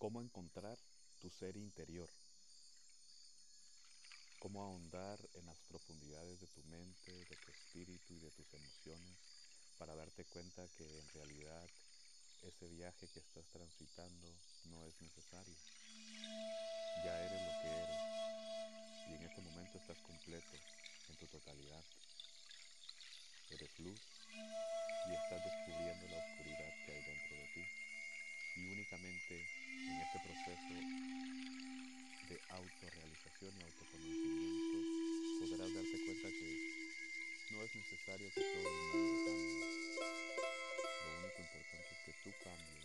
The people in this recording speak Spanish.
cómo encontrar tu ser interior, cómo ahondar en las profundidades de tu mente, de tu espíritu y de tus emociones para darte cuenta que en realidad ese viaje que estás transitando no es necesario. Ya eres lo que eres y en este momento estás completo en tu totalidad. Eres luz y estás descubriendo la oscuridad que hay dentro de ti. Y únicamente en este proceso de autorrealización y autoconocimiento podrás darte cuenta que no es necesario que todo el mundo cambie. Lo único importante es que tú cambies